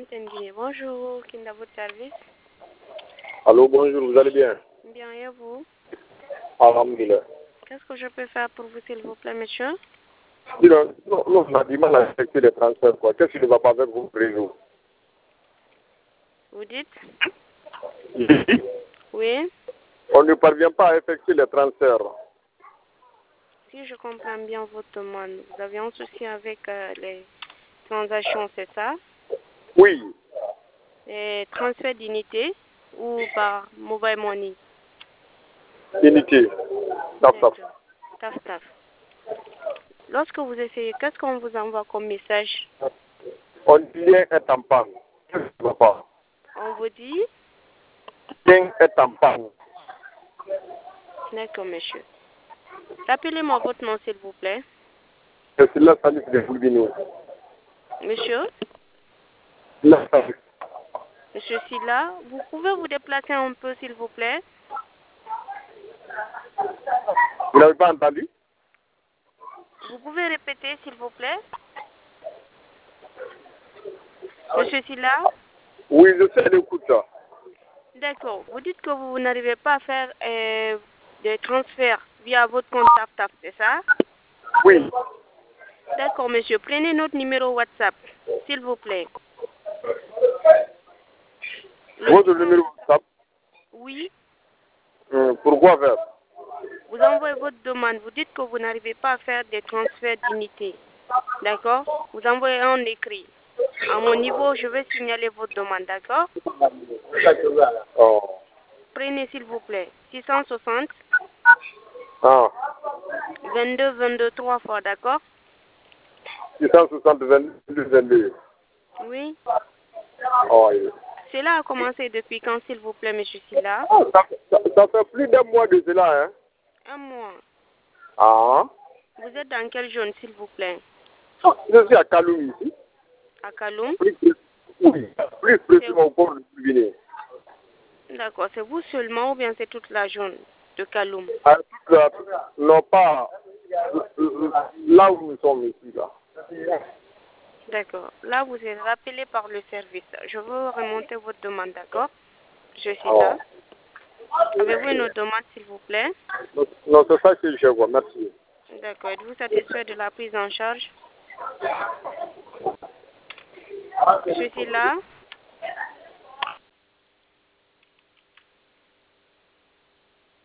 Antenne Guinée. Bonjour, Kinda, votre service. Allô, bonjour, vous allez bien? Bien, et vous? Alhamdulillah. Qu'est-ce que je peux faire pour vous, s'il vous plaît, monsieur? Non, on a du mal à effectuer les transferts, quoi. Qu'est-ce qui ne va pas avec vos réseaux? Vous dites? Oui. Oui. On ne parvient pas à effectuer les transferts. Si je comprends bien votre demande, vous avez un souci avec les transactions, c'est ça? Oui. Les transferts d'unité ou par mobile money? Unité. Taf, taf. Taf, taf. Lorsque vous essayez, qu'est-ce qu'on vous envoie comme message? On dit lien est en panne. Qu'est-ce qui ne va pas? On vous dit? Lien est en panne. D'accord, monsieur. Rappelez-moi votre nom, s'il vous plaît. C'est là, ça de Boulbino. Monsieur? Là, Monsieur Silla, vous pouvez vous déplacer un peu, s'il vous plaît? vous n'avez pas entendu? Vous pouvez répéter, s'il vous plaît? Monsieur Silla? Oui, je sais, écoute ça. D'accord. Vous dites que vous n'arrivez pas à faire des transferts via votre compte TAF, c'est ça? Oui. D'accord, monsieur. Prenez notre numéro WhatsApp, s'il vous plaît. Votre numéro WhatsApp? Oui. Pourquoi faire? Vous envoyez votre demande. Vous dites que vous n'arrivez pas à faire des transferts d'unité. D'accord? Vous envoyez un écrit. À mon niveau, je vais signaler votre demande, d'accord? Oh. Prenez, s'il vous plaît. 660 Ah. 22 22 3 fois, d'accord? 660 22 22. Oui. Oh, oui. Cela a commencé depuis quand, s'il vous plaît, monsieur Silla? Oh, ça fait plus d'un mois de cela, hein? Un mois. Ah. Vous êtes dans quelle zone, s'il vous plaît? Je suis à Kaloum ici. À Kaloum? Oui, plus précisément au port de Guinée. D'accord. C'est vous seulement ou bien c'est toute la zone de Kaloum? Non, pas là où nous sommes ici, là. D'accord. Là, vous êtes rappelé par le service. Je veux remonter votre demande, d'accord? Je suis là. Avez-vous une autre demande, s'il vous plaît? Non, c'est ça que je vois. Merci. D'accord. Êtes-vous satisfait de la prise en charge? Je suis là.